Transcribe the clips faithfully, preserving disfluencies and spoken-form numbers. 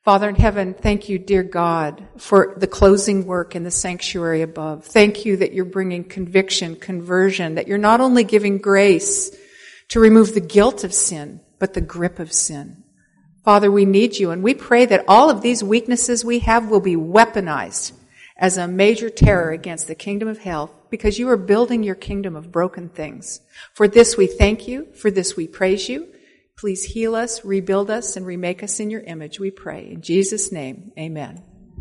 Father in heaven, thank you, dear God, for the closing work in the sanctuary above. Thank you that you're bringing conviction, conversion, that you're not only giving grace to remove the guilt of sin, but the grip of sin. Father, we need you, and we pray that all of these weaknesses we have will be weaponized as a major terror against the kingdom of hell, because you are building your kingdom of broken things. For this we thank you. For this we praise you. Please heal us, rebuild us, and remake us in your image, we pray. In Jesus' name, amen.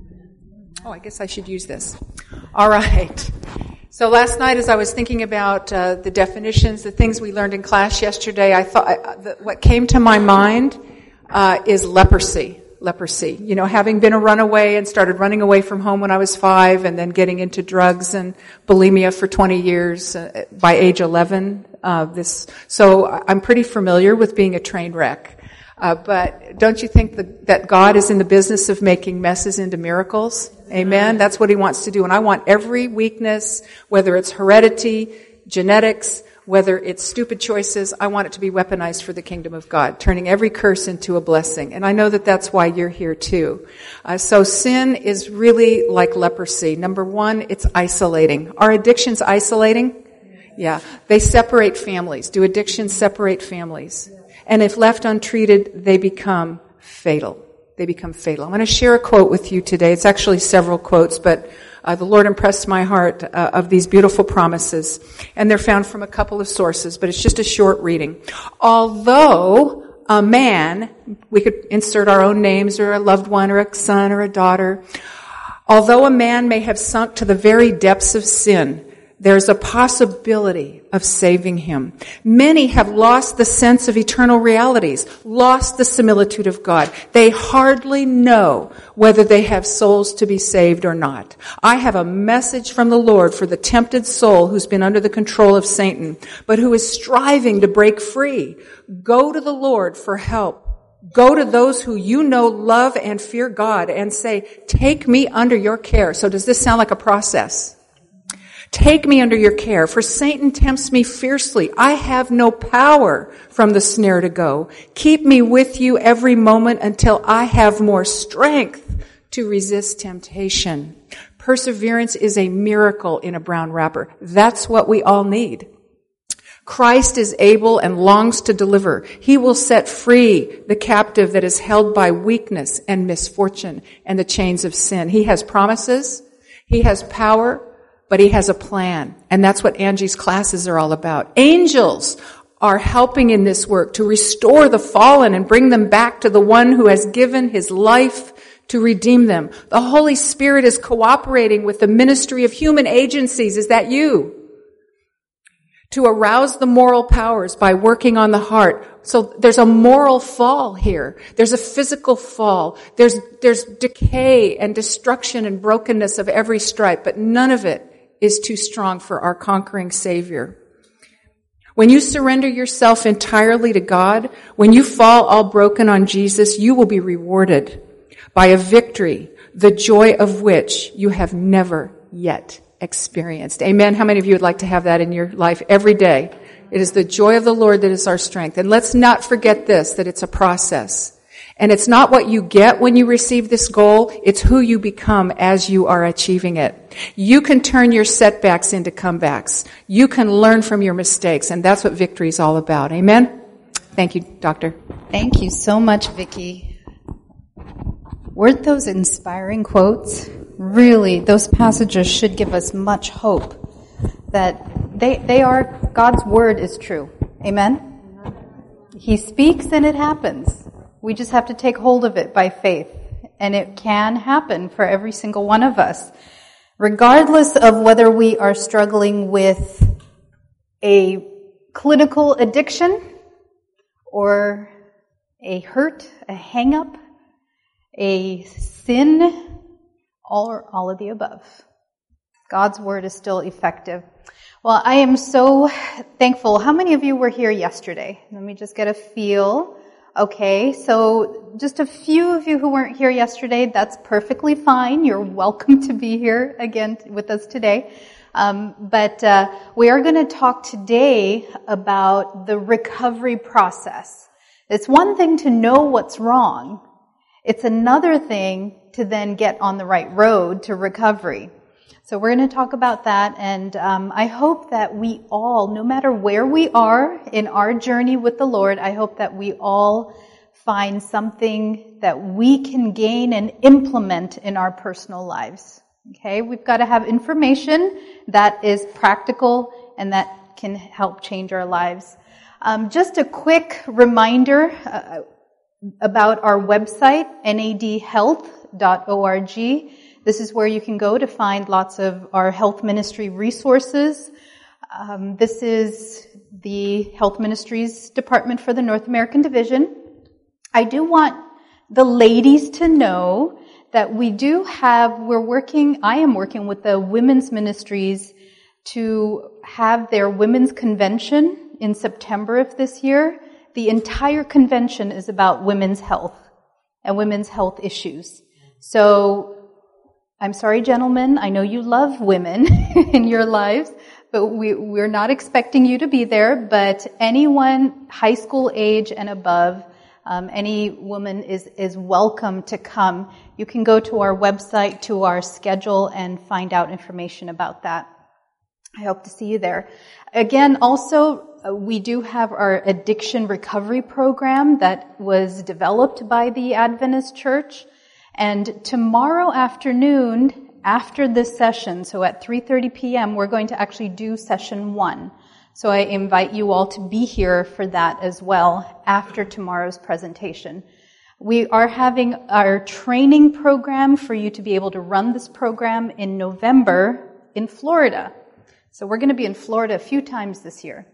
Oh, I guess I should use this. All right. So last night, as I was thinking about uh, the definitions, the things we learned in class yesterday, I thought uh, the, what came to my mind uh, is leprosy. Leprosy. You know, having been a runaway and started running away from home when I was five, and then getting into drugs and bulimia for twenty years uh, by age eleven. Uh, this, so I'm pretty familiar with being a train wreck. Uh, but don't you think that, that God is in the business of making messes into miracles? Amen. That's what he wants to do. And I want every weakness, whether it's heredity, genetics, whether it's stupid choices, I want it to be weaponized for the kingdom of God, turning every curse into a blessing. And I know that that's why you're here too. Uh, so sin is really like leprosy. Number one, it's isolating. Are addictions isolating? Yeah. They separate families. Do addictions separate families? And if left untreated, they become fatal. They become fatal. I'm going to share a quote with you today. It's actually several quotes, but uh, the Lord impressed my heart uh, of these beautiful promises. And they're found from a couple of sources, but it's just a short reading. Although a man, we could insert our own names, or a loved one, or a son, or a daughter, although a man may have sunk to the very depths of sin, there's a possibility of saving him. Many have lost the sense of eternal realities, lost the similitude of God. They hardly know whether they have souls to be saved or not. I have a message from the Lord for the tempted soul who's been under the control of Satan, but who is striving to break free. Go to the Lord for help. Go to those who you know love and fear God and say, take me under your care. So does this sound like a process? Take me under your care, for Satan tempts me fiercely. I have no power from the snare to go. Keep me with you every moment until I have more strength to resist temptation. Perseverance is a miracle in a brown wrapper. That's what we all need. Christ is able and longs to deliver. He will set free the captive that is held by weakness and misfortune and the chains of sin. He has promises. He has power. But he has a plan, and that's what Angie's classes are all about. Angels are helping in this work to restore the fallen and bring them back to the one who has given his life to redeem them. The Holy Spirit is cooperating with the ministry of human agencies. Is that you? To arouse the moral powers by working on the heart. So there's a moral fall here. There's a physical fall. There's, there's decay and destruction and brokenness of every stripe, but none of it is too strong for our conquering Savior. When you surrender yourself entirely to God, when you fall all broken on Jesus, you will be rewarded by a victory, the joy of which you have never yet experienced. Amen. How many of you would like to have that in your life every day? It is the joy of the Lord that is our strength. And let's not forget this, that it's a process. And it's not what you get when you receive this goal, it's who you become as you are achieving it. You can turn your setbacks into comebacks. You can learn from your mistakes, and that's what victory is all about. Amen? Thank you, Doctor. Thank you so much, Vicki. Weren't those inspiring quotes? Really, those passages should give us much hope that they, they are, God's word is true. Amen? He speaks and it happens. We just have to take hold of it by faith. And it can happen for every single one of us. Regardless of whether we are struggling with a clinical addiction or a hurt, a hang-up, a sin, all, or all of the above. God's word is still effective. Well, I am so thankful. How many of you were here yesterday? Let me just get a feel. Okay, so just a few of you who weren't here yesterday, that's perfectly fine. You're welcome to be here again with us today. Um, but uh, we are going to talk today about the recovery process. It's one thing to know what's wrong. It's another thing to then get on the right road to recovery. So we're going to talk about that, and um, I hope that we all, no matter where we are in our journey with the Lord, I hope that we all find something that we can gain and implement in our personal lives. Okay, we've got to have information that is practical and that can help change our lives. Um, just a quick reminder uh, about our website, N A D health dot org. This is where you can go to find lots of our health ministry resources. Um, this is the Health Ministries Department for the North American Division. I do want the ladies to know that we do have, we're working, I am working with the women's ministries to have their women's convention in September of this year. The entire convention is about women's health and women's health issues. So, I'm sorry, gentlemen, I know you love women in your lives, but we, we're not expecting you to be there, but anyone high school age and above, um, any woman is, is welcome to come. You can go to our website, to our schedule, and find out information about that. I hope to see you there. Again, also, uh, we do have our addiction recovery program that was developed by the Adventist Church. And tomorrow afternoon, after this session, so at three thirty p.m., we're going to actually do session one. So I invite you all to be here for that as well after tomorrow's presentation. We are having our training program for you to be able to run this program in November in Florida. So we're going to be in Florida a few times this year.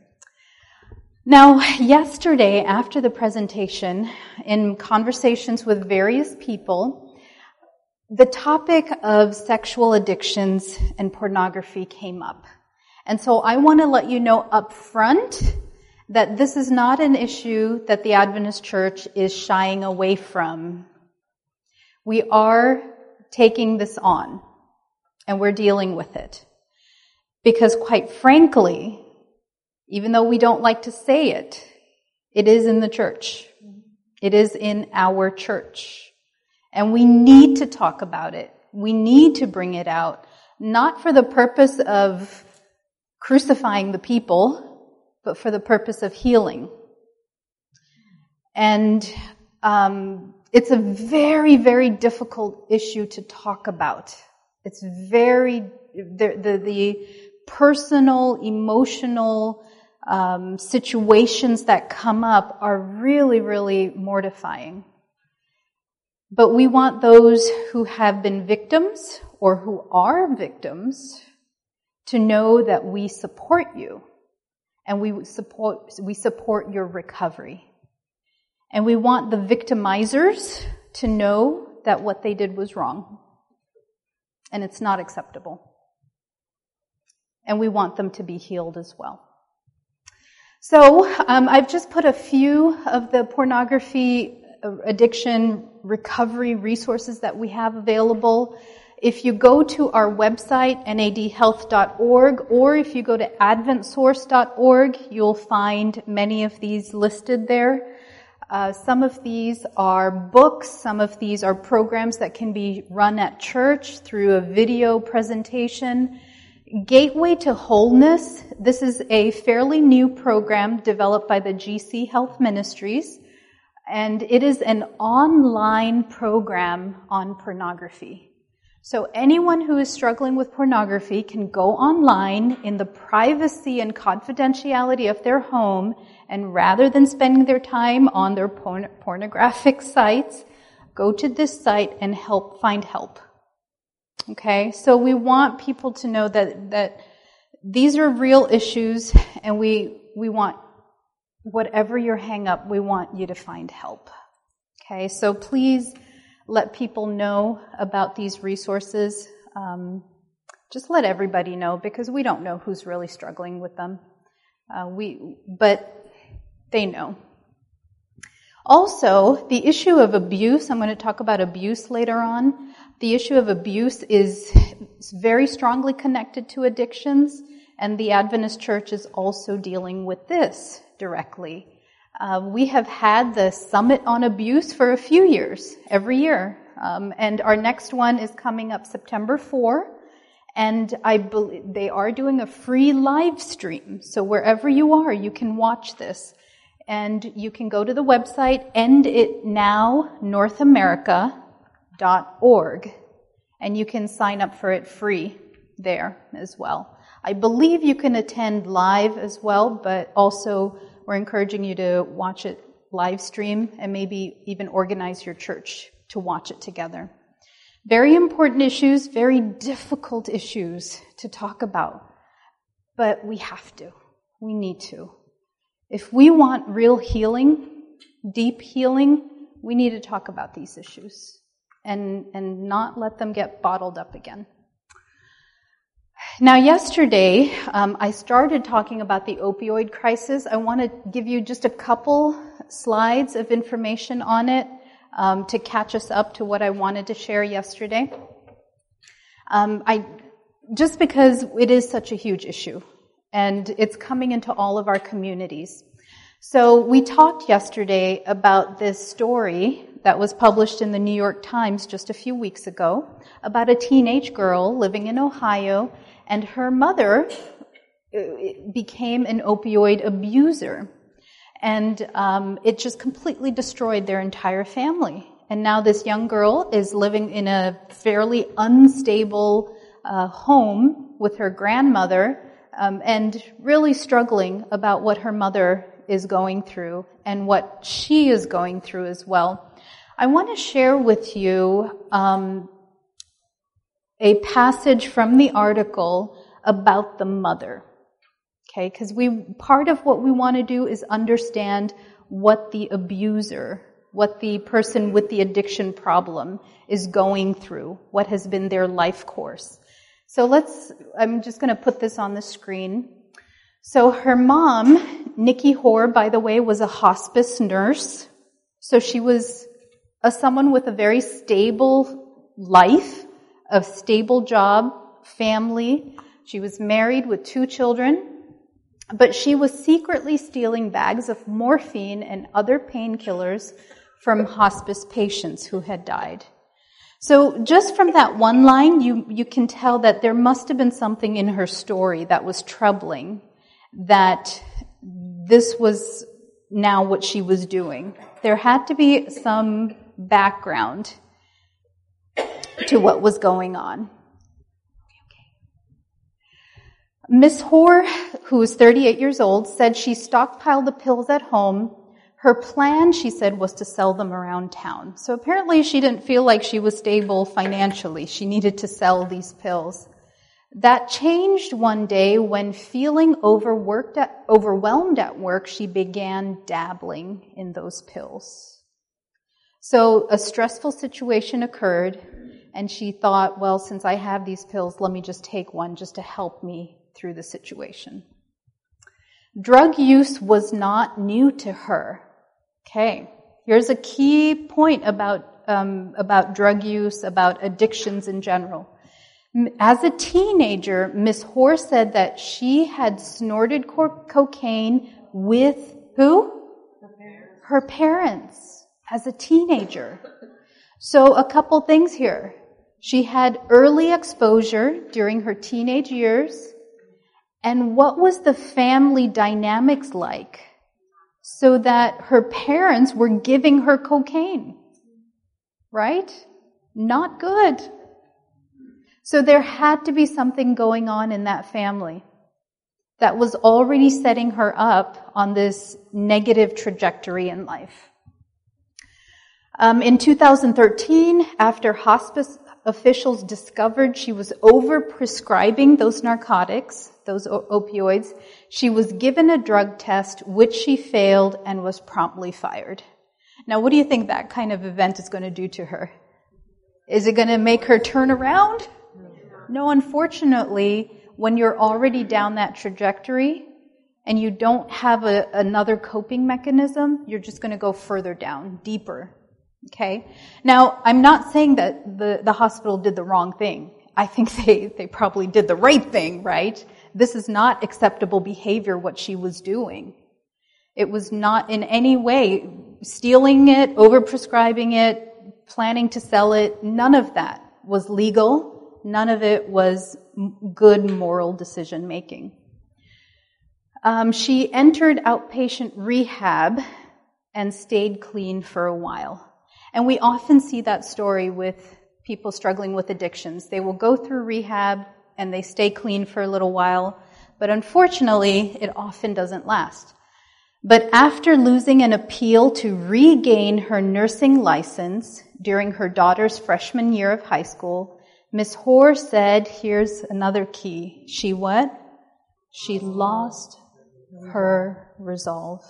Now, yesterday after the presentation, in conversations with various people, the topic of sexual addictions and pornography came up. And so I want to let you know up front that this is not an issue that the Adventist Church is shying away from. We are taking this on, and we're dealing with it. Because quite frankly, even though we don't like to say it, it is in the church. It is in our church. And we need to talk about it. We need to bring it out, not for the purpose of crucifying the people, but for the purpose of healing. And um, it's a very, very difficult issue to talk about. It's very, the, the, the personal, emotional um, situations that come up are really, really mortifying. But we want those who have been victims or who are victims to know that we support you and we support, we support your recovery. And we want the victimizers to know that what they did was wrong and it's not acceptable. And we want them to be healed as well. So um, I've just put a few of the pornography addiction recovery resources that we have available. If you go to our website, N A D health dot org, or if you go to advent source dot org, you'll find many of these listed there. Uh, some of these are books, some of these are programs that can be run at church through a video presentation. Gateway to Wholeness, this is a fairly new program developed by the G C Health Ministries. And it is an online program on pornography. So anyone who is struggling with pornography can go online in the privacy and confidentiality of their home, and rather than spending their time on their porn- pornographic sites, go to this site and help find help. Okay? So we want people to know that, that these are real issues, and we, we want whatever your hang up, we want you to find help. Okay, so please let people know about these resources. Um, just let everybody know, because we don't know who's really struggling with them. Uh, we, but they know. Also, the issue of abuse, I'm going to talk about abuse later on. The issue of abuse is very strongly connected to addictions, and the Adventist Church is also dealing with this directly. Uh, we have had the Summit on Abuse for a few years, every year. Um, and our next one is coming up September fourth. And I believe they are doing a free live stream. So wherever you are, you can watch this. And you can go to the website end it now north america dot org. And you can sign up for it free there as well. I believe you can attend live as well, but also we're encouraging you to watch it live stream and maybe even organize your church to watch it together. Very important issues, very difficult issues to talk about, but we have to. We need to. If we want real healing, deep healing, we need to talk about these issues and, and not let them get bottled up again. Now, yesterday, um, I started talking about the opioid crisis. I want to give you just a couple slides of information on it um, to catch us up to what I wanted to share yesterday. Um, I just because it is such a huge issue, and it's coming into all of our communities. So we talked yesterday about this story that was published in the New York Times just a few weeks ago about a teenage girl living in Ohio, and her mother became an opioid abuser. And um, it just completely destroyed their entire family. And now this young girl is living in a fairly unstable uh, home with her grandmother um, and really struggling about what her mother is going through and what she is going through as well. I want to share with you um, a passage from the article about the mother. Okay, because we part of what we want to do is understand what the abuser, what the person with the addiction problem is going through, what has been their life course. So let's, I'm just going to put this on the screen. So her mom, Nikki Hoare, by the way, was a hospice nurse. So she was a, someone with a very stable life, a stable job, family. She was married with two children. But she was secretly stealing bags of morphine and other painkillers from hospice patients who had died. So just from that one line, you, you can tell that there must have been something in her story that was troubling, that this was now what she was doing. There had to be some background to what was going on. Miss Hoare, who was thirty-eight years old, said she stockpiled the pills at home. Her plan, she said, was to sell them around town. So apparently she didn't feel like she was stable financially. She needed to sell these pills. That changed one day when, feeling overworked at, overwhelmed at work, she began dabbling in those pills. So a stressful situation occurred, and she thought, well, since I have these pills, let me just take one just to help me through the situation. Drug use was not new to her. Okay, here's a key point about um, about drug use, about addictions in general. As a teenager, Miss Hoare said that she had snorted co- cocaine with who? Her parents. Her parents, as a teenager. So a couple things here. She had early exposure during her teenage years. And what was the family dynamics like so that her parents were giving her cocaine? Right? Not good. So there had to be something going on in that family that was already setting her up on this negative trajectory in life. Um, in two thousand thirteen, after hospice officials discovered she was over-prescribing those narcotics, those opioids, she was given a drug test, which she failed and was promptly fired. Now, what do you think that kind of event is going to do to her? Is it going to make her turn around? No, unfortunately, when you're already down that trajectory and you don't have a, another coping mechanism, you're just going to go further down, deeper. Okay? Now, I'm not saying that the, the hospital did the wrong thing. I think they, they probably did the right thing, right? This is not acceptable behavior, what she was doing. It was not in any way stealing it, overprescribing it, planning to sell it. None of that was legal. None of it was good moral decision making. Um, she entered outpatient rehab and stayed clean for a while. And we often see that story with people struggling with addictions. They will go through rehab and they stay clean for a little while, but unfortunately, it often doesn't last. But after losing an appeal to regain her nursing license during her daughter's freshman year of high school, Miz Hoare said, here's another key. She what? She lost her resolve.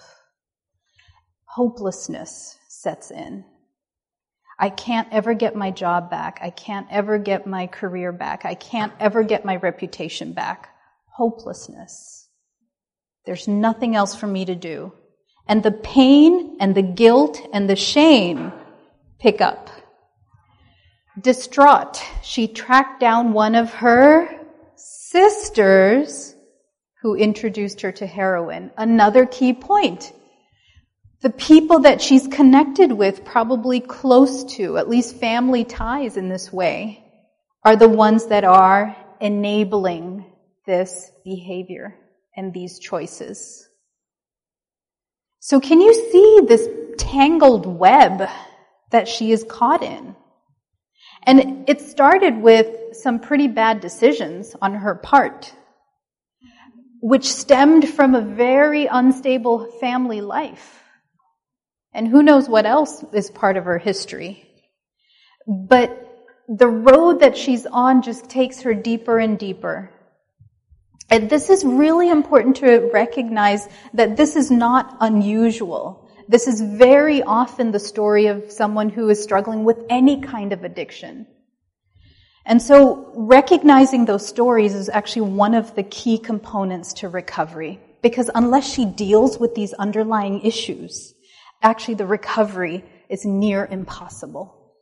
Hopelessness sets in. I can't ever get my job back. I can't ever get my career back. I can't ever get my reputation back. Hopelessness. There's nothing else for me to do. And the pain and the guilt and the shame pick up. Distraught, she tracked down one of her sisters who introduced her to heroin. Another key point. The people that she's connected with, probably close to, at least family ties in this way, are the ones that are enabling this behavior and these choices. So can you see this tangled web that she is caught in? And it started with some pretty bad decisions on her part, which stemmed from a very unstable family life. And who knows what else is part of her history. But the road that she's on just takes her deeper and deeper. And this is really important to recognize that this is not unusual. This is very often the story of someone who is struggling with any kind of addiction. And so recognizing those stories is actually one of the key components to recovery. Because unless she deals with these underlying issues, actually the recovery is near impossible.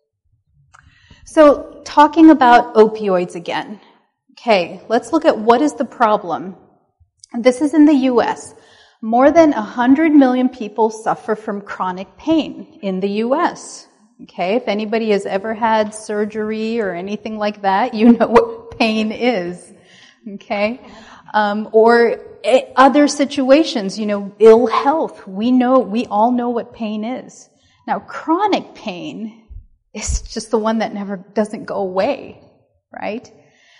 So talking about opioids again. Okay, let's look at what is the problem. This is in the U S. More than one hundred million people suffer from chronic pain in the U S. Okay, if anybody has ever had surgery or anything like that, you know what pain is. Okay, um, or other situations, you know, ill health. We know, we all know what pain is. Now, chronic pain is just the one that never doesn't go away, right?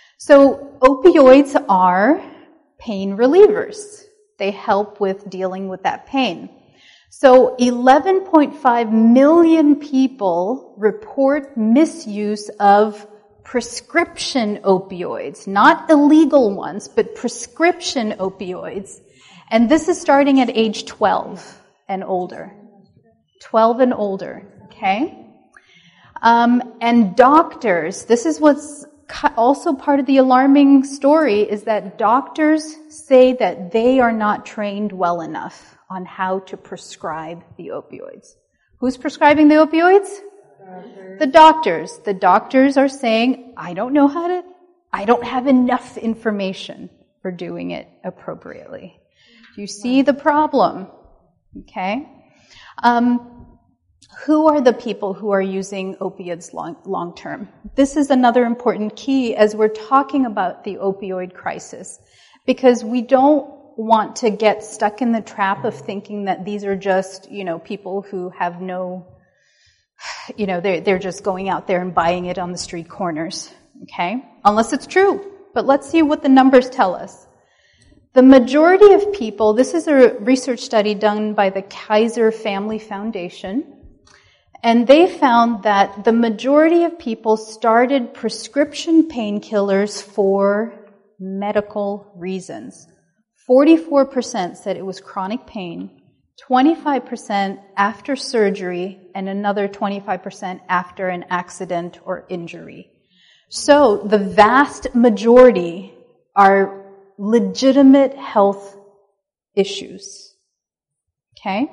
So opioids are pain relievers. They help with dealing with that pain. So eleven point five million people report misuse of prescription opioids, not illegal ones, but prescription opioids. And this is starting at age twelve and older. twelve and older, okay? Um, and doctors, this is what's also part of the alarming story, is that doctors say that they are not trained well enough on how to prescribe the opioids. Who's prescribing the opioids? Doctors. The doctors. The doctors are saying, I don't know how to, I don't have enough information for doing it appropriately. You see the problem, okay? Um, who are the people who are using opiates long, long term? This is another important key as we're talking about the opioid crisis, because we don't want to get stuck in the trap of thinking that these are just, you know, people who have no, you know, they're, they're just going out there and buying it on the street corners, okay? Unless it's true. But let's see what the numbers tell us. The majority of people, this is a research study done by the Kaiser Family Foundation, and they found that the majority of people started prescription painkillers for medical reasons. forty-four percent said it was chronic pain, twenty-five percent after surgery, and another twenty-five percent after an accident or injury. So the vast majority are legitimate health issues. Okay?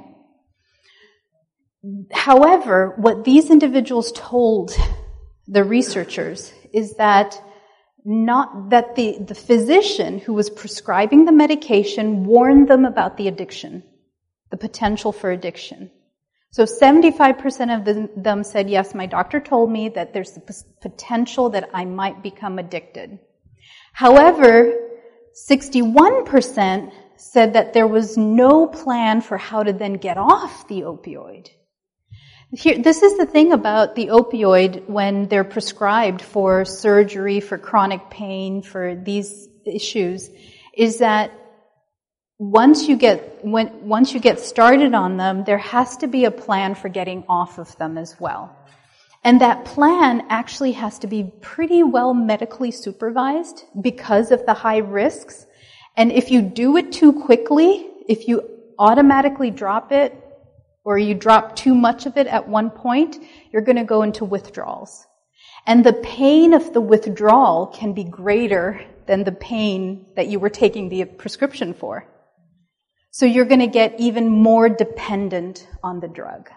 However, what these individuals told the researchers is that not that the, the physician who was prescribing the medication warned them about the addiction. the potential for addiction. So seventy-five percent of them said, yes, my doctor told me that there's the potential that I might become addicted. However, sixty-one percent said that there was no plan for how to then get off the opioid. Here, this is the thing about the opioid when they're prescribed for surgery, for chronic pain, for these issues, is that once you get when once you get started on them, there has to be a plan for getting off of them as well. And that plan actually has to be pretty well medically supervised because of the high risks. And if you do it too quickly, if you automatically drop it, or you drop too much of it at one point, you're going to go into withdrawals. And the pain of the withdrawal can be greater than the pain that you were taking the prescription for. So you're going to get even more dependent on the drug.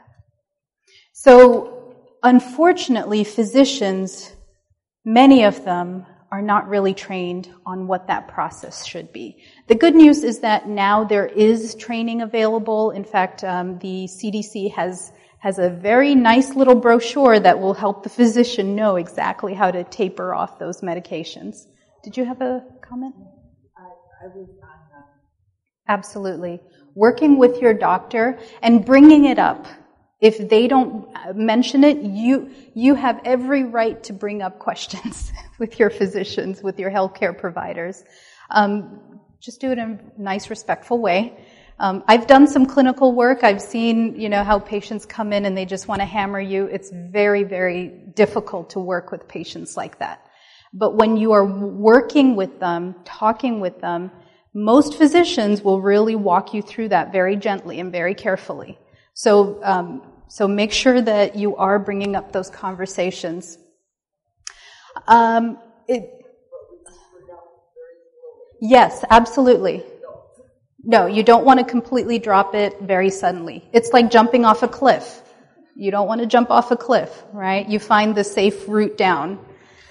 So unfortunately, physicians, many of them, are not really trained on what that process should be. The good news is that now there is training available. In fact, um, the C D C has has a very nice little brochure that will help the physician know exactly how to taper off those medications. Did you have a comment? I, I was on that. Absolutely. Working with your doctor and bringing it up. If they don't mention it, you you have every right to bring up questions with your physicians, with your healthcare providers. Um, just do it in a nice, respectful way. Um, I've done some clinical work. I've seen, you know, how patients come in and they just want to hammer you. It's very, very difficult to work with patients like that. But when you are working with them, talking with them, most physicians will really walk you through that very gently and very carefully. So, um, so make sure that you are bringing up those conversations. Um, it, yes, absolutely. No, you don't want to completely drop it very suddenly. It's like jumping off a cliff. You don't want to jump off a cliff, right? You find the safe route down.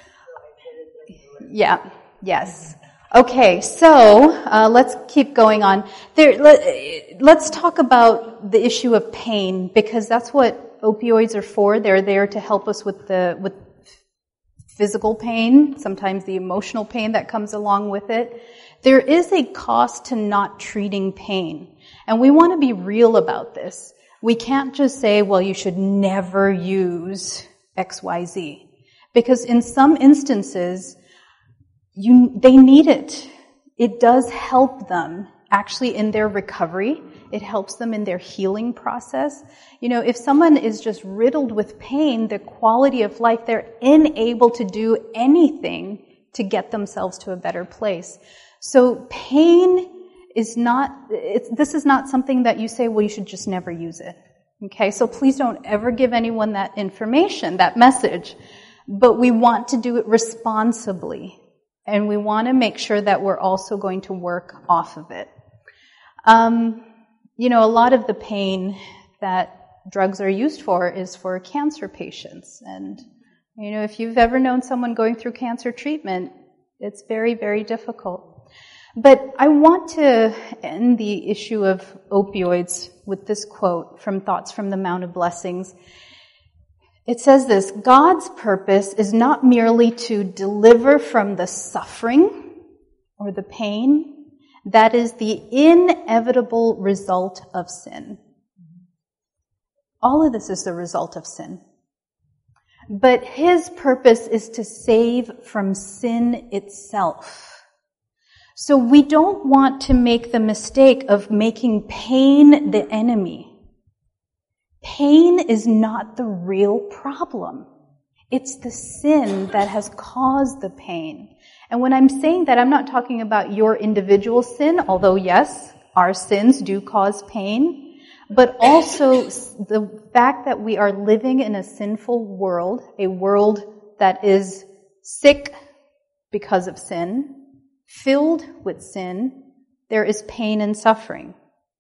Yeah, yes. Okay, so uh, let's keep going on. There, let, let's talk about the issue of pain, because that's what opioids are for. They're there to help us with the with physical pain, sometimes the emotional pain that comes along with it. There is a cost to not treating pain, and we want to be real about this. We can't just say, well, you should never use X Y Z, because in some instances, You, they need it. It does help them actually in their recovery. It helps them in their healing process. You know, if someone is just riddled with pain, their quality of life, they're unable to do anything to get themselves to a better place. So pain is not, it's, this is not something that you say, well, you should just never use it. Okay, so please don't ever give anyone that information, that message. But we want to do it responsibly. And we want to make sure that we're also going to work off of it. Um, you know, a lot of the pain that drugs are used for is for cancer patients. And, you know, if you've ever known someone going through cancer treatment, it's very, very difficult. But I want to end the issue of opioids with this quote from Thoughts from the Mount of Blessings. It says this: God's purpose is not merely to deliver from the suffering or the pain that is the inevitable result of sin. All of this is the result of sin. But His purpose is to save from sin itself. So we don't want to make the mistake of making pain the enemy. Pain is not the real problem. It's the sin that has caused the pain. And when I'm saying that, I'm not talking about your individual sin, although yes, our sins do cause pain, but also the fact that we are living in a sinful world, a world that is sick because of sin, filled with sin. There is pain and suffering.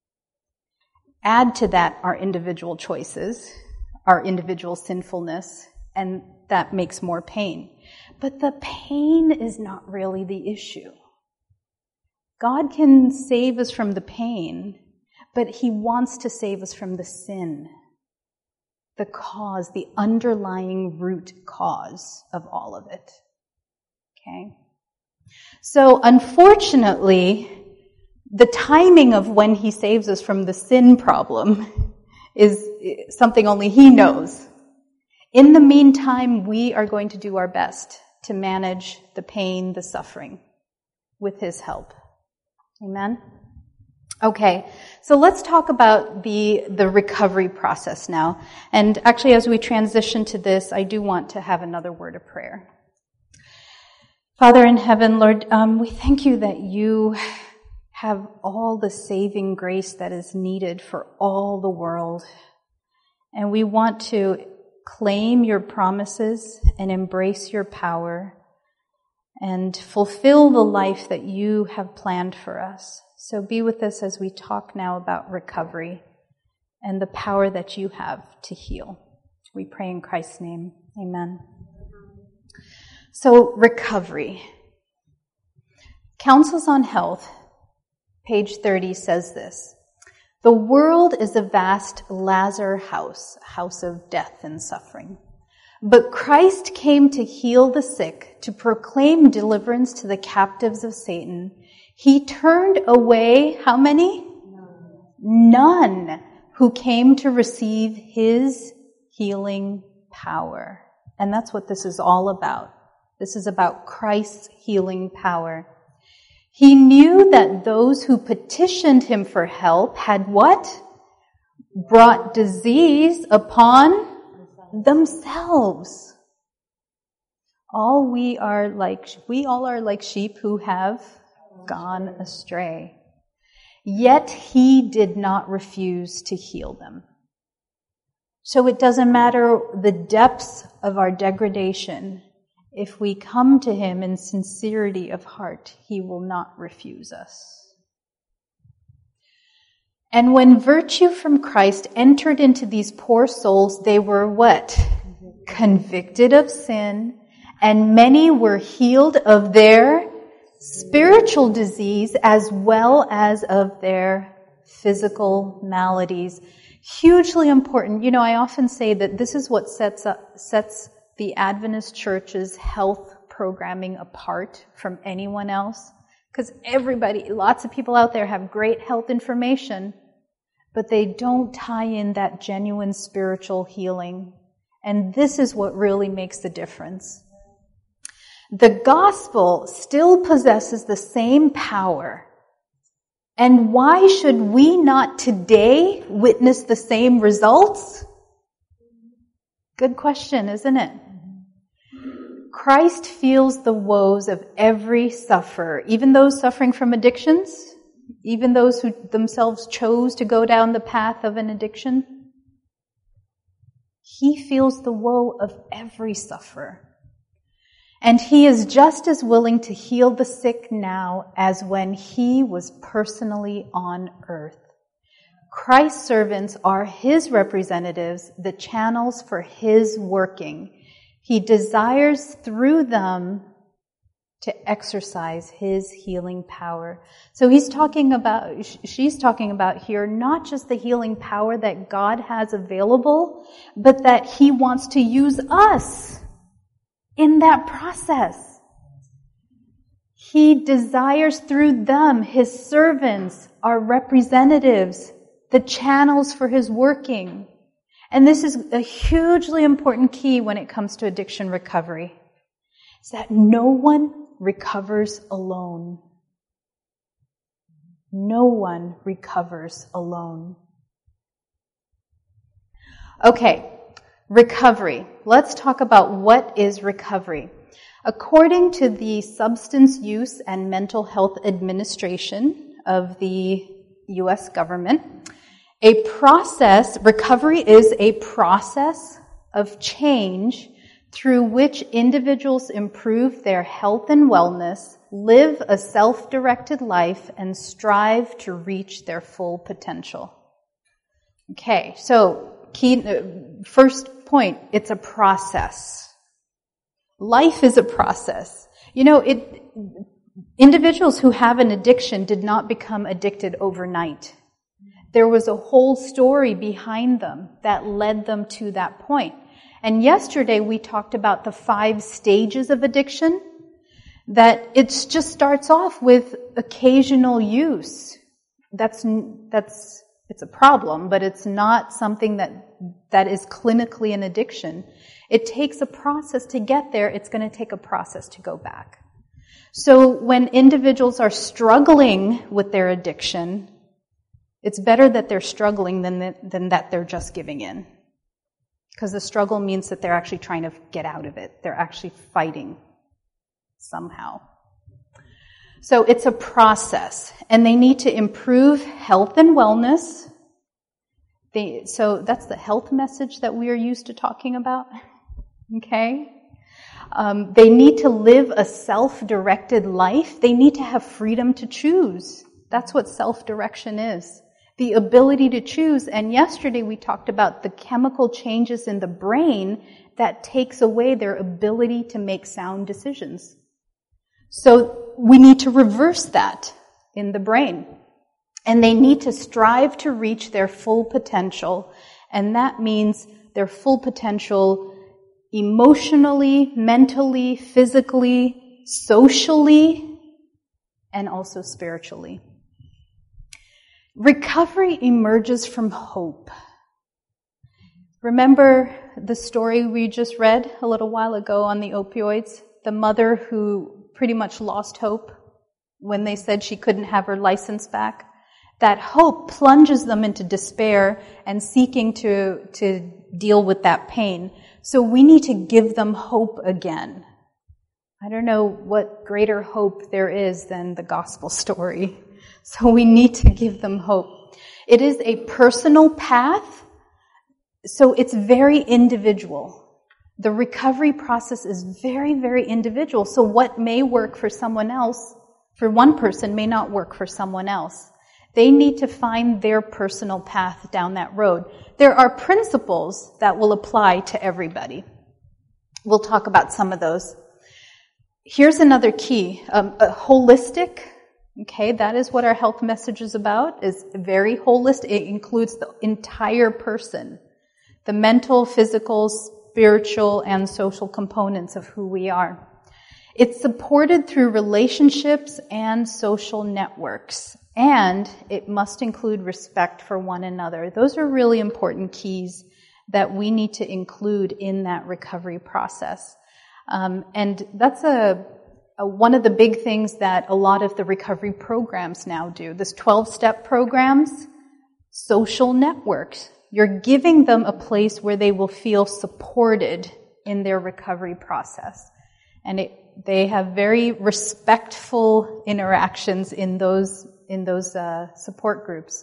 Add to that our individual choices, our individual sinfulness, and that makes more pain. But the pain is not really the issue. God can save us from the pain, but he wants to save us from the sin, the cause, the underlying root cause of all of it. Okay? So unfortunately, the timing of when he saves us from the sin problem is something only he knows. In the meantime, we are going to do our best to manage the pain, the suffering, with his help. Amen? Okay, so let's talk about the, the recovery process now. And actually, as we transition to this, I do want to have another word of prayer. Father in heaven, Lord, um, we thank you that you have all the saving grace that is needed for all the world. And we want to claim your promises and embrace your power and fulfill the life that you have planned for us. So be with us as we talk now about recovery and the power that you have to heal. We pray in Christ's name. Amen. So recovery. Counsels on Health, page thirty, says this: the world is a vast lazar house, a house of death and suffering. But Christ came to heal the sick, to proclaim deliverance to the captives of Satan. He turned away how many? None. None who came to receive his healing power. And that's what this is all about. This is about Christ's healing power. He knew that those who petitioned him for help had what? Brought disease upon themselves. All we are like, we all are like sheep who have gone astray. Yet he did not refuse to heal them. So it doesn't matter the depths of our degradation. If we come to him in sincerity of heart, he will not refuse us. And when virtue from Christ entered into these poor souls, they were what? Convicted of sin, and many were healed of their spiritual disease as well as of their physical maladies. Hugely important. You know, I often say that this is what sets up, sets the Adventist Church's health programming apart from anyone else. Because everybody, lots of people out there have great health information, but they don't tie in that genuine spiritual healing. And this is what really makes the difference. The gospel still possesses the same power. And why should we not today witness the same results? Good question, isn't it? Christ feels the woes of every sufferer, even those suffering from addictions, even those who themselves chose to go down the path of an addiction. He feels the woe of every sufferer. And he is just as willing to heal the sick now as when he was personally on earth. Christ's servants are his representatives, the channels for his working. He desires through them to exercise his healing power. So he's talking about, she's talking about here, not just the healing power that God has available, but that he wants to use us in that process. He desires through them, his servants, our representatives, the channels for his working. And this is a hugely important key when it comes to addiction recovery. Is that no one recovers alone. No one recovers alone. Okay, recovery. Let's talk about what is recovery. According to the Substance Use and Mental Health Administration of the U S government, a process, recovery is a process of change through which individuals improve their health and wellness, live a self-directed life, and strive to reach their full potential. Okay, so key, first point, it's a process. Life is a process. You know, it, individuals who have an addiction did not become addicted overnight. There was a whole story behind them that led them to that point. And yesterday we talked about the five stages of addiction, that it just starts off with occasional use. That's, that's, it's a problem, but it's not something that, that is clinically an addiction. It takes a process to get there. It's going to take a process to go back. So when individuals are struggling with their addiction, it's better that they're struggling than that, than that they're just giving in. Because the struggle means that they're actually trying to get out of it. They're actually fighting somehow. So it's a process, and they need to improve health and wellness. They, so that's the health message that we are used to talking about. Okay? Um, they need to live a self-directed life. They need to have freedom to choose. That's what self-direction is. The ability to choose. And yesterday we talked about the chemical changes in the brain that takes away their ability to make sound decisions. So we need to reverse that in the brain. And they need to strive to reach their full potential. And that means their full potential emotionally, mentally, physically, socially, and also spiritually. Recovery emerges from hope. Remember the story we just read a little while ago on the opioids? The mother who pretty much lost hope when they said she couldn't have her license back. That hope plunges them into despair and seeking to, to deal with that pain. So we need to give them hope again. I don't know what greater hope there is than the gospel story. So we need to give them hope. It is a personal path, so it's very individual. The recovery process is very, very individual. So what may work for someone else, for one person, may not work for someone else. They need to find their personal path down that road. There are principles that will apply to everybody. We'll talk about some of those. Here's another key, um, a holistic. Okay, that is what our health message is about, is very holistic. It includes the entire person, the mental, physical, spiritual, and social components of who we are. It's supported through relationships and social networks, and it must include respect for one another. Those are really important keys that we need to include in that recovery process. Um, and that's a Uh, one of the big things that a lot of the recovery programs now do. This twelve-step programs, social networks. You're giving them a place where they will feel supported in their recovery process. And it, they have very respectful interactions in those, in those uh, support groups.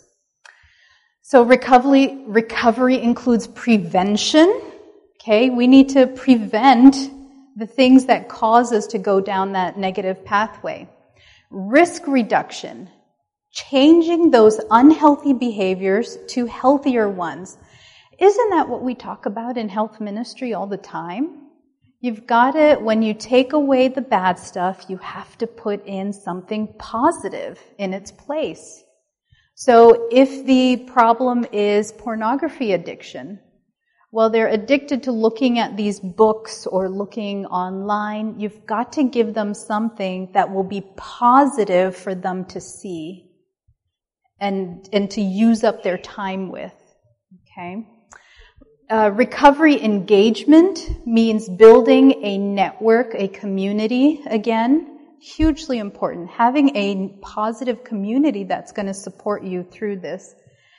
So recovery, recovery includes prevention. Okay, we need to prevent the things that cause us to go down that negative pathway. Risk reduction, changing those unhealthy behaviors to healthier ones. Isn't that what we talk about in health ministry all the time? You've got to, when you take away the bad stuff, you have to put in something positive in its place. So if the problem is pornography addiction, well, they're addicted to looking at these books or looking online. You've got to give them something that will be positive for them to see and, and to use up their time with. Okay? Uh, recovery engagement means building a network, a community again. Hugely important. Having a positive community that's going to support you through this.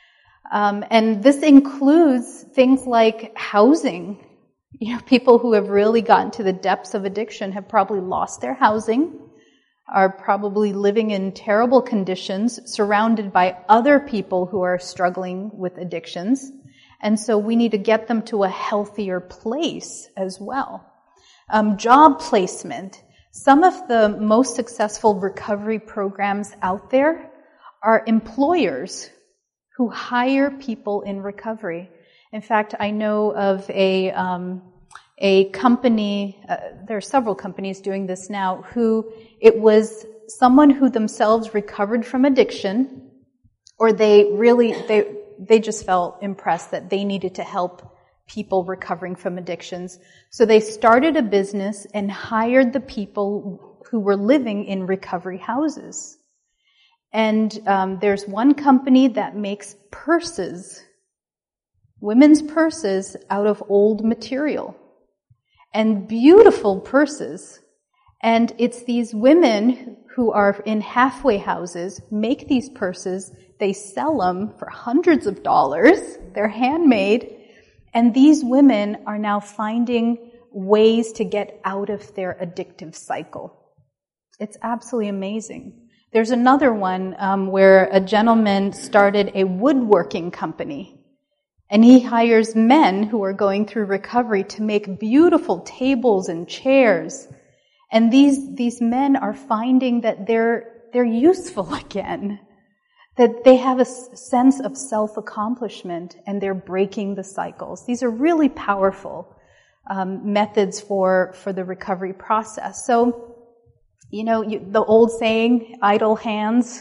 Um, and this includes things like housing. You know, people who have really gotten to the depths of addiction have probably lost their housing, are probably living in terrible conditions, surrounded by other people who are struggling with addictions. And so we need to get them to a healthier place as well. Um, job placement. Some of the most successful recovery programs out there are employers who hire people in recovery. In fact, I know of a um, a company, uh, there are several companies doing this now, who it was someone who themselves recovered from addiction, or they really, they, they just felt impressed that they needed to help people recovering from addictions. So they started a business and hired the people who were living in recovery houses. And um, there's one company that makes purses, women's purses out of old material, and beautiful purses. And it's these women who are in halfway houses, make these purses, they sell them for hundreds of dollars, they're handmade, and these women are now finding ways to get out of their addictive cycle. It's absolutely amazing. There's another one um, where a gentleman started a woodworking company, and he hires men who are going through recovery to make beautiful tables and chairs. And these these men are finding that they're they're useful again, that they have a sense of self-accomplishment, and they're breaking the cycles. These are really powerful um, methods for for the recovery process. So, you know, you, the old saying, idle hands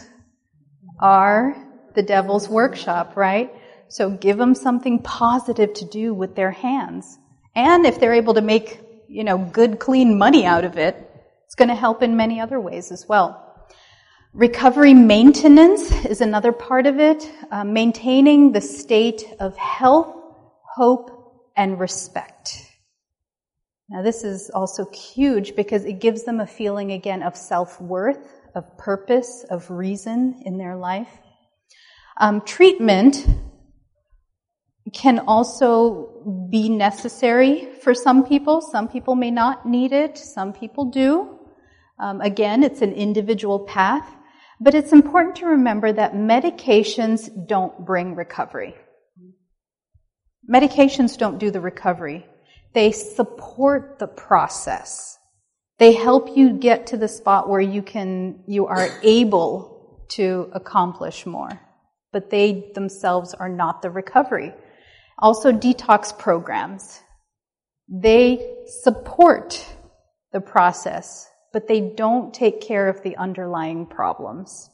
are the devil's workshop, right? So give them something positive to do with their hands. And if they're able to make, you know, good, clean money out of it, it's going to help in many other ways as well. Recovery maintenance is another part of it. Uh, maintaining the state of health, hope, and respect. Now this is also huge because it gives them a feeling again of self-worth, of purpose, of reason in their life. Um, treatment can also be necessary for some people. Some people may not need it. Some people do. Um, again, it's an individual path. But it's important to remember that medications don't bring recovery. Medications don't do the recovery. They support the process. They help you get to the spot where you can, you are able to accomplish more. But they themselves are not the recovery. Also, detox programs. They support the process, but they don't take care of the underlying problems.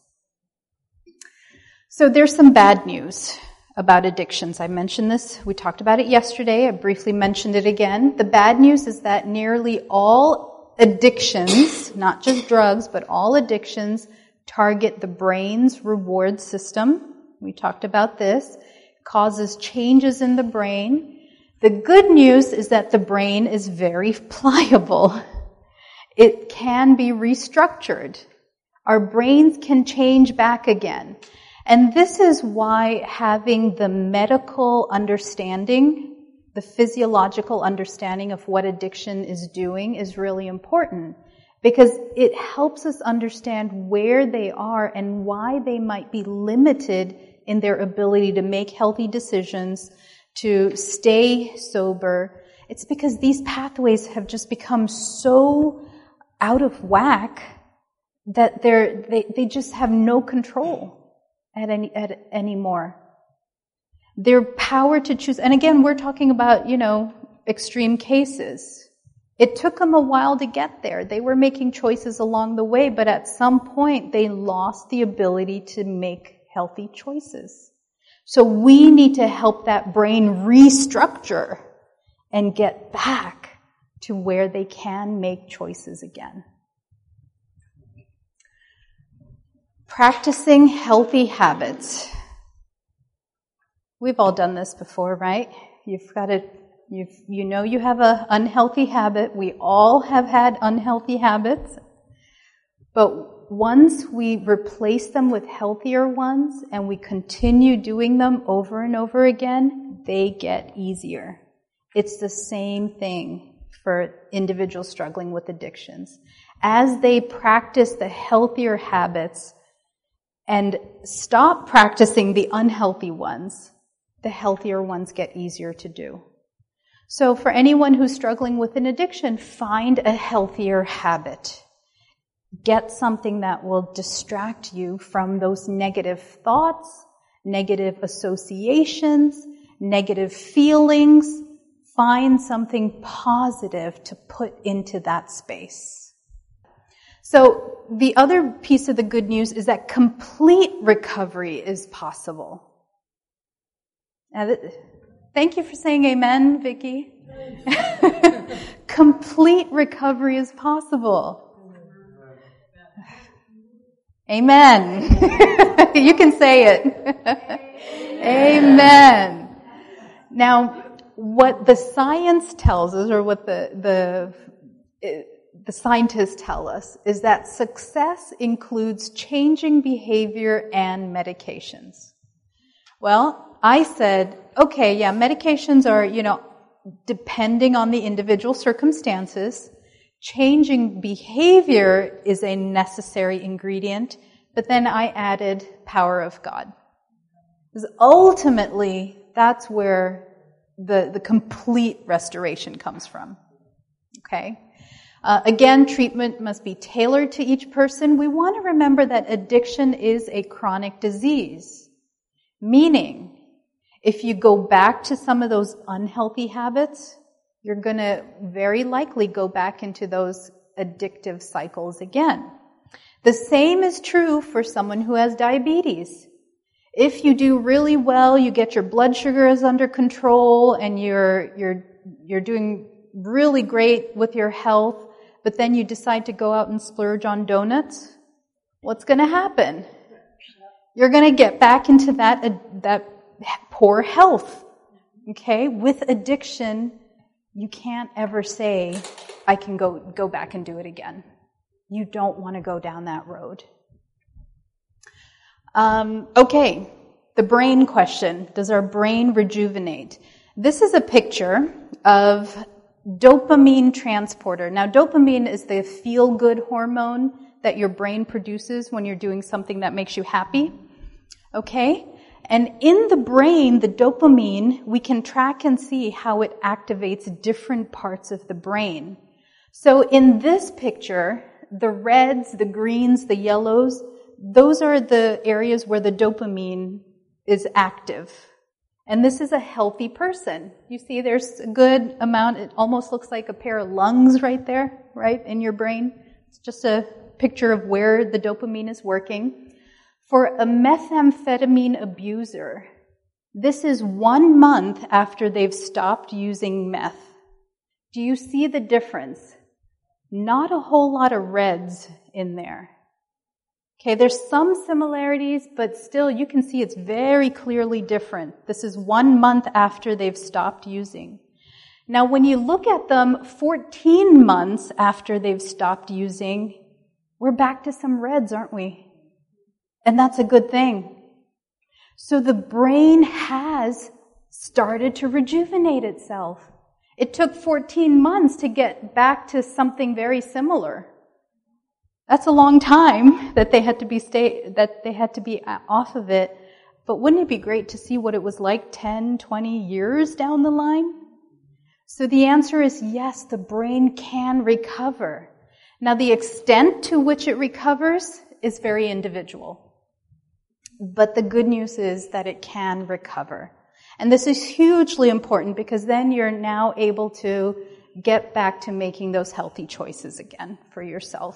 So there's some bad news about addictions. I mentioned this. We talked about it yesterday. I briefly mentioned it again. The bad news is that nearly all addictions, not just drugs, but all addictions target the brain's reward system. We talked about this. Causes changes in the brain. The good news is that the brain is very pliable. It can be restructured. Our brains can change back again. And this is why having the medical understanding, the physiological understanding of what addiction is doing is really important, because it helps us understand where they are and why they might be limited in their ability to make healthy decisions, to stay sober. It's because these pathways have just become so out of whack that they're, they, they just have no control at any, at anymore. Their power to choose, and again, we're talking about, you know, extreme cases. It took them a while to get there. They were making choices along the way, but at some point they lost the ability to make healthy choices. So we need to help that brain restructure and get back to where they can make choices again. Practicing healthy habits. We've all done this before, right? You've got to, you've, you know you have an unhealthy habit. We all have had unhealthy habits. But once we replace them with healthier ones and we continue doing them over and over again, they get easier. It's the same thing for individuals struggling with addictions. As they practice the healthier habits and stop practicing the unhealthy ones, the healthier ones get easier to do. So for anyone who's struggling with an addiction, find a healthier habit. Get something that will distract you from those negative thoughts, negative associations, negative feelings. Find something positive to put into that space. So the other piece of the good news is that complete recovery is possible. Now, th- thank you for saying amen, Vicki. Complete recovery is possible. Amen. You can say it. Amen. Now, what the science tells us, or what the the the scientists tell us, is that success includes changing behavior and medications. Well, I said, okay, yeah, medications are, you know, depending on the individual circumstances. Changing behavior is a necessary ingredient, but then I added power of God. Because ultimately, that's where the, the complete restoration comes from. Okay? Uh, again, treatment must be tailored to each person. We want to remember that addiction is a chronic disease. Meaning, if you go back to some of those unhealthy habits, you're going to very likely go back into those addictive cycles again. The same is true for someone who has diabetes. If you do really well, you get your blood sugars under control, and you're you're you're doing really great with your health, but then you decide to go out and splurge on donuts, what's going to happen? You're going to get back into that uh, that poor health. Okay? With addiction, you can't ever say, I can go, go back and do it again. You don't want to go down that road. Um, okay, the brain question. Does our brain rejuvenate? This is a picture of dopamine transporter. Now, dopamine is the feel-good hormone that your brain produces when you're doing something that makes you happy. Okay? And in the brain, the dopamine, we can track and see how it activates different parts of the brain. So in this picture, the reds, the greens, the yellows, those are the areas where the dopamine is active. And this is a healthy person. You see there's a good amount, it almost looks like a pair of lungs right there, right, in your brain. It's just a picture of where the dopamine is working. For a methamphetamine abuser, this is one month after they've stopped using meth. Do you see the difference? Not a whole lot of reds in there. Okay, there's some similarities, but still you can see it's very clearly different. This is one month after they've stopped using. Now, when you look at them fourteen months after they've stopped using, we're back to some reds, aren't we? And that's a good thing. So the brain has started to rejuvenate itself. It took fourteen months to get back to something very similar. That's a long time that they had to be stay, that they had to be off of it. But wouldn't it be great to see what it was like ten, twenty years down the line? So the answer is yes, the brain can recover. Now the extent to which it recovers is very individual. But the good news is that it can recover. And this is hugely important because then you're now able to get back to making those healthy choices again for yourself.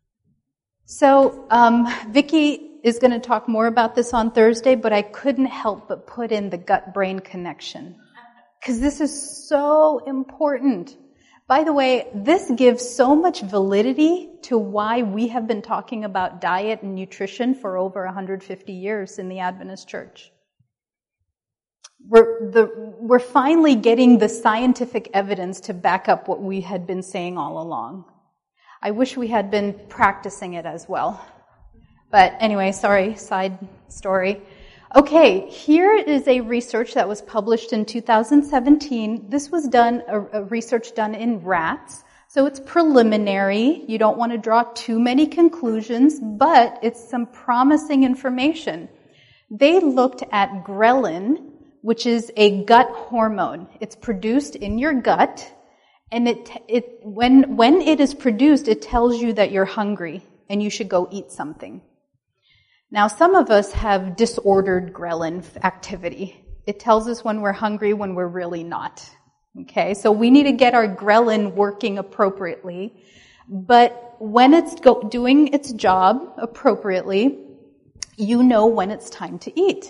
So, um, Vicki is going to talk more about this on Thursday, but I couldn't help but put in the gut-brain connection. Because this is so important. By the way, this gives so much validity to why we have been talking about diet and nutrition for over one hundred fifty years in the Adventist Church. We're, the, we're finally getting the scientific evidence to back up what we had been saying all along. I wish we had been practicing it as well. But anyway, sorry, side story. Okay, here is a research that was published in two thousand seventeen. This was done, a, a research done in rats. So it's preliminary. You don't want to draw too many conclusions, but it's some promising information. They looked at ghrelin, which is a gut hormone. It's produced in your gut, and it, it, when, when it is produced, it tells you that you're hungry and you should go eat something. Now, some of us have disordered ghrelin activity. It tells us when we're hungry, when we're really not. Okay, so we need to get our ghrelin working appropriately. But when it's go- doing its job appropriately, you know when it's time to eat.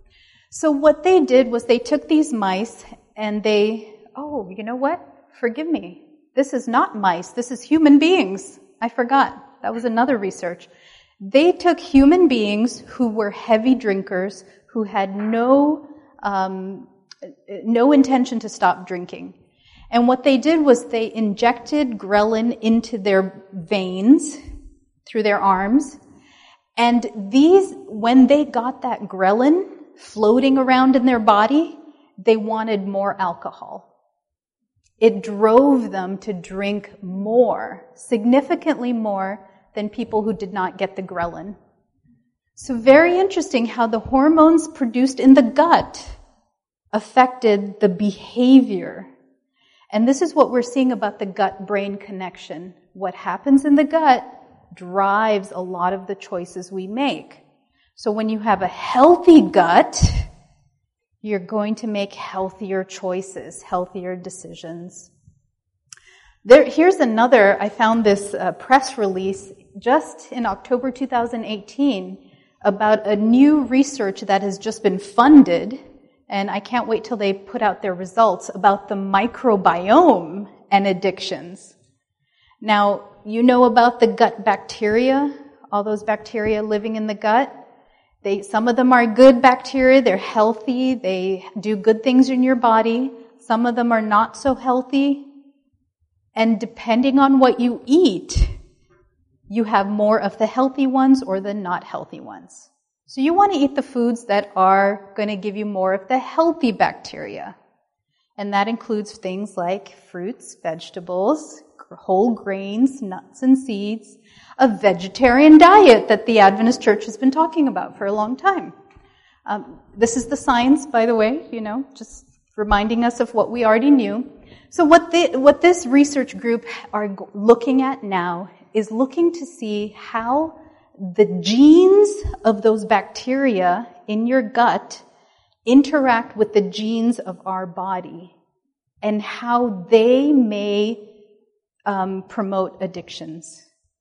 So what they did was they took these mice and they, oh, you know what? Forgive me. This is not mice. This is human beings. I forgot. That was another research. They took human beings who were heavy drinkers, who had no, um, no intention to stop drinking. And what they did was they injected ghrelin into their veins through their arms. And these, when they got that ghrelin floating around in their body, they wanted more alcohol. It drove them to drink more, significantly more than people who did not get the ghrelin. So very interesting how the hormones produced in the gut affected the behavior. And this is what we're seeing about the gut-brain connection. What happens in the gut drives a lot of the choices we make. So when you have a healthy gut, you're going to make healthier choices, healthier decisions. There, here's another, I found this uh, press release just in October two thousand eighteen about a new research that has just been funded, and I can't wait till they put out their results, about the microbiome and addictions. Now, you know about the gut bacteria, all those bacteria living in the gut. They, some of them are good bacteria, they're healthy, they do good things in your body. Some of them are not so healthy. And depending on what you eat, you have more of the healthy ones or the not healthy ones. So you want to eat the foods that are going to give you more of the healthy bacteria. And that includes things like fruits, vegetables, whole grains, nuts and seeds, a vegetarian diet that the Adventist Church has been talking about for a long time. Um, this is the science, by the way, you know, just reminding us of what we already knew. So what the, what this research group are looking at now is looking to see how the genes of those bacteria in your gut interact with the genes of our body and how they may um, promote addictions.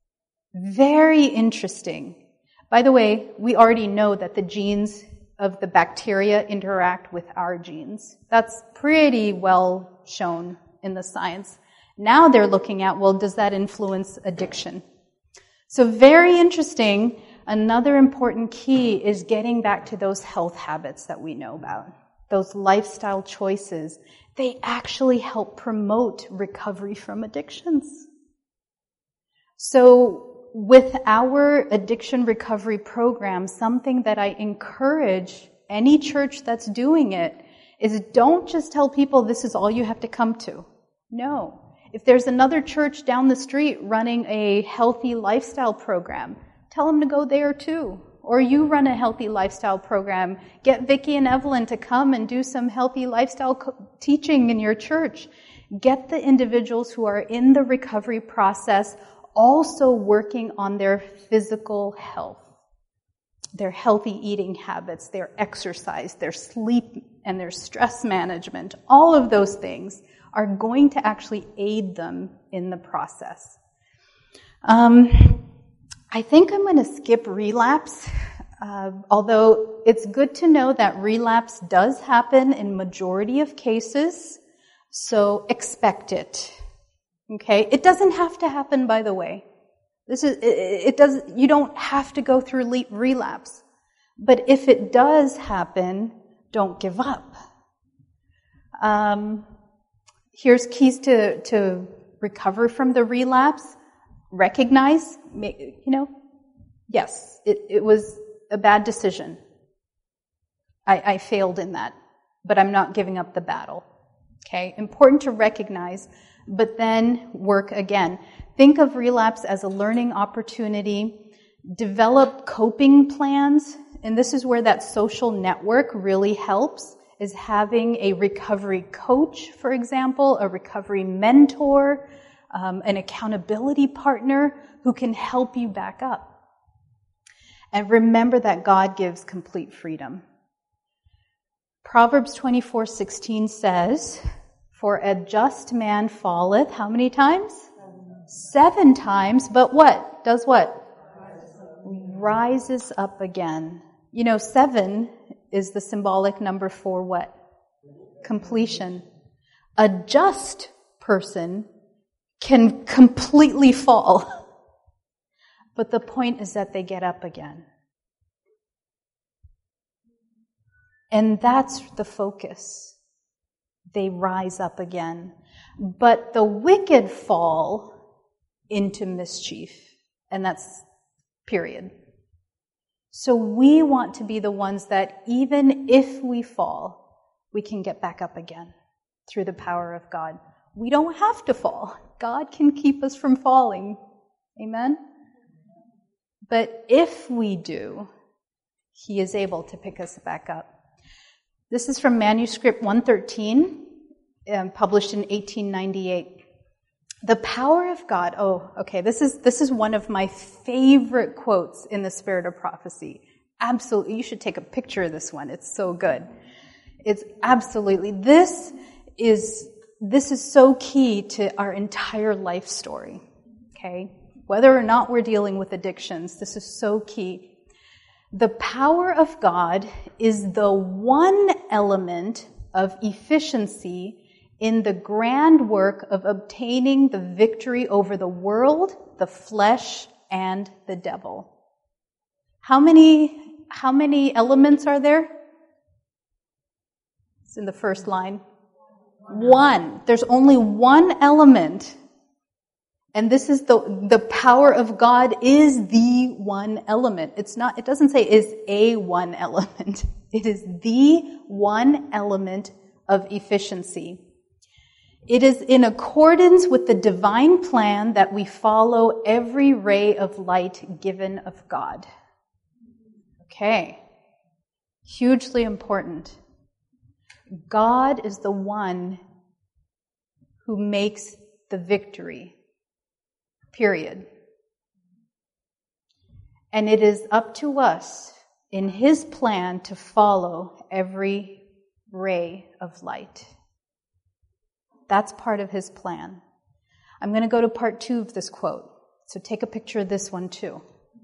Very interesting. By the way, we already know that the genes of the bacteria interact with our genes. That's pretty well shown in the science. Now they're looking at, well, does that influence addiction? So very interesting. Another important key is getting back to those health habits that we know about, those lifestyle choices. They actually help promote recovery from addictions. So with our addiction recovery program, something that I encourage any church that's doing it is don't just tell people this is all you have to come to. No. If there's another church down the street running a healthy lifestyle program, tell them to go there too. Or you run a healthy lifestyle program. Get Vicki and Evelyn to come and do some healthy lifestyle co- teaching in your church. Get the individuals who are in the recovery process also working on their physical health, their healthy eating habits, their exercise, their sleep, and their stress management. All of those things are going to actually aid them in the process. Um, I think I'm going to skip relapse, uh, although it's good to know that relapse does happen in majority of cases, so expect it. Okay, it doesn't have to happen, by the way. This is, it, it does, you don't have to go through le- relapse. But if it does happen, don't give up. Um, here's keys to, to recover from the relapse. Recognize, you know, yes, it, it was a bad decision. I, I failed in that, but I'm not giving up the battle. Okay, important to recognize, but then work again. Think of relapse as a learning opportunity. Develop coping plans, and this is where that social network really helps, is having a recovery coach, for example, a recovery mentor, um, an accountability partner who can help you back up. And remember that God gives complete freedom. Proverbs twenty-four sixteen says, "For a just man falleth," how many times? Seven times, but what? Does what? Rises up again. You know, seven is the symbolic number for what? Completion. A just person can completely fall. But the point is that they get up again. And that's the focus. They rise up again. But the wicked fall into mischief. And that's period. So we want to be the ones that even if we fall, we can get back up again through the power of God. We don't have to fall. God can keep us from falling. Amen? But if we do, He is able to pick us back up. This is from manuscript one thirteen, um, published in eighteen ninety-eight. The power of God. Oh, okay. This is this is one of my favorite quotes in the Spirit of Prophecy. Absolutely, you should take a picture of this one. It's so good. It's absolutely this is this is so key to our entire life story. Okay, whether or not we're dealing with addictions, this is so key. The power of God is the one element of efficiency in the grand work of obtaining the victory over the world, the flesh, and the devil. How many, how many elements are there? It's in the first line. One. There's only one element. And this is the, the power of God is the one element. It's not, it doesn't say is a one element. It is the one element of efficiency. It is in accordance with the divine plan that we follow every ray of light given of God. Okay. Hugely important. God is the one who makes the victory. Period. And it is up to us in His plan to follow every ray of light. That's part of His plan. I'm going to go to part two of this quote. So take a picture of this one too.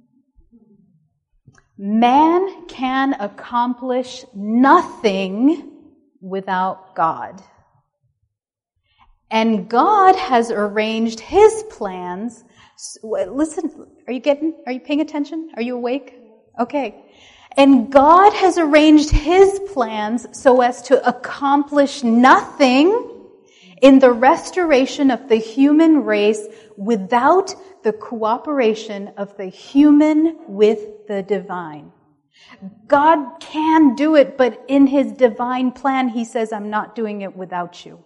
Man can accomplish nothing without God. And God has arranged His plans. Listen, are you getting, are you paying attention? Are you awake? Okay. And God has arranged His plans so as to accomplish nothing in the restoration of the human race without the cooperation of the human with the divine. God can do it, but in His divine plan, He says, I'm not doing it without you.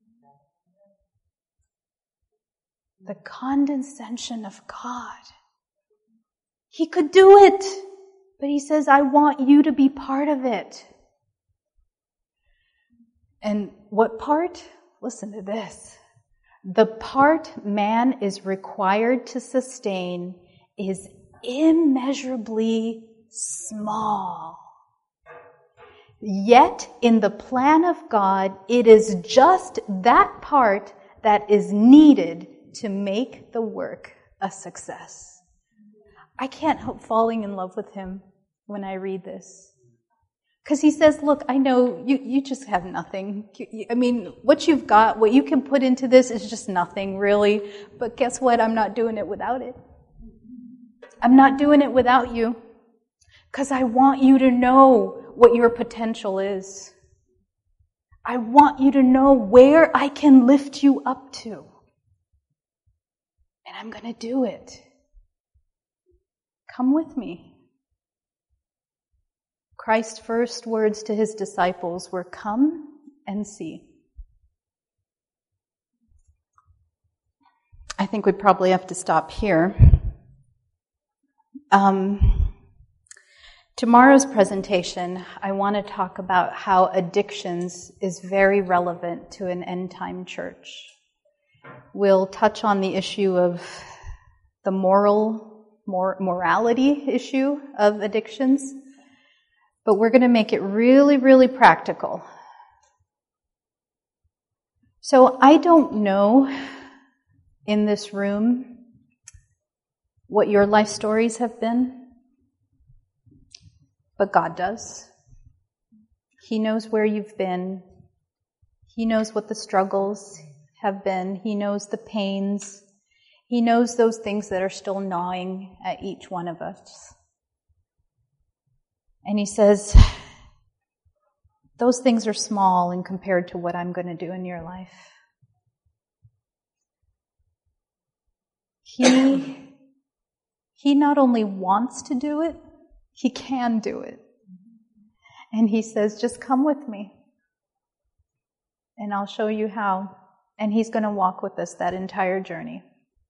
The condescension of God. He could do it, but He says, I want you to be part of it. And what part? Listen to this. The part man is required to sustain is immeasurably small. Yet, in the plan of God, it is just that part that is needed to make the work a success. I can't help falling in love with Him when I read this. Because He says, look, I know you, you just have nothing. I mean, what you've got, what you can put into this is just nothing, really. But guess what? I'm not doing it without it. I'm not doing it without you. Because I want you to know what your potential is. I want you to know where I can lift you up to. And I'm going to do it. Come with me. Christ's first words to His disciples were, come and see. I think we probably have to stop here. Um, tomorrow's presentation, I want to talk about how addictions is very relevant to an end-time church. We'll touch on the issue of the moral, mor- morality issue of addictions, but we're going to make it really, really practical. So I don't know in this room what your life stories have been, but God does. He knows where you've been. He knows what the struggles have been. He knows the pains. He knows those things that are still gnawing at each one of us. And he says, those things are small in compared to what I'm going to do in your life. He, he not only wants to do it, he can do it. And he says, just come with me. And I'll show you how. And he's going to walk with us that entire journey.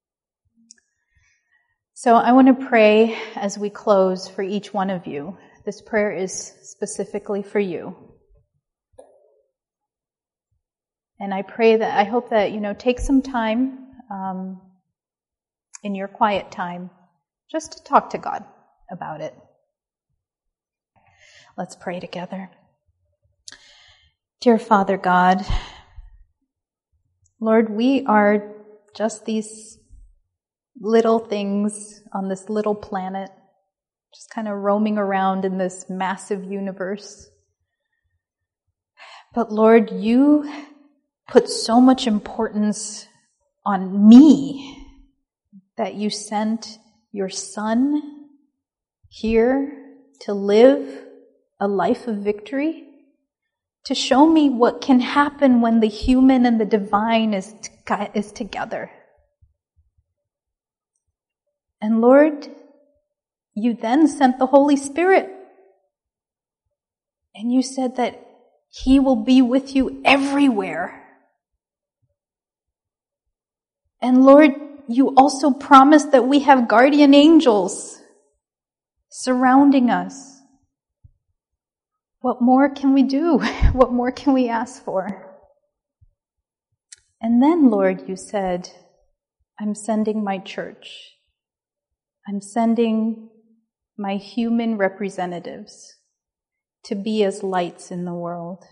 So I want to pray as we close for each one of you. This prayer is specifically for you. And I pray that, I hope that, you know, take some time um, in your quiet time just to talk to God about it. Let's pray together. Dear Father God, Lord, we are just these little things on this little planet, just kind of roaming around in this massive universe. But Lord, you put so much importance on me that you sent your Son here to live a life of victory, to show me what can happen when the human and the divine is, t- is together. And Lord, you then sent the Holy Spirit. And you said that He will be with you everywhere. And Lord, you also promised that we have guardian angels surrounding us. What more can we do? What more can we ask for? And then, Lord, you said, I'm sending my church. I'm sending my human representatives to be as lights in the world.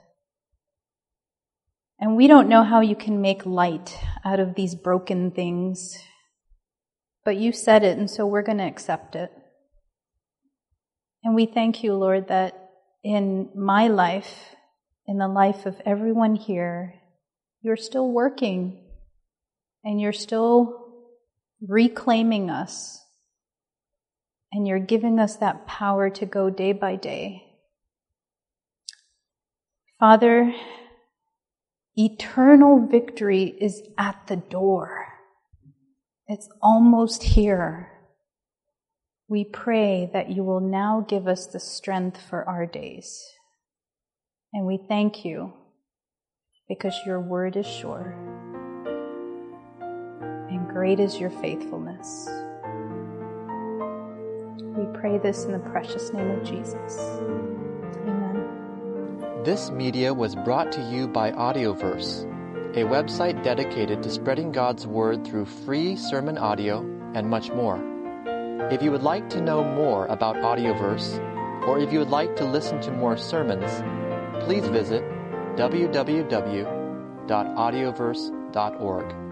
And we don't know how you can make light out of these broken things, but you said it, and so we're going to accept it. And we thank you, Lord, that in my life, in the life of everyone here, you're still working, and you're still reclaiming us, and you're giving us that power to go day by day. Father, eternal victory is at the door. It's almost here. We pray that you will now give us the strength for our days. And we thank you because your word is sure. And great is your faithfulness. We pray this in the precious name of Jesus. Amen. This media was brought to you by Audioverse, a website dedicated to spreading God's word through free sermon audio and much more. If you would like to know more about Audioverse, or if you would like to listen to more sermons, please visit w w w dot audioverse dot org.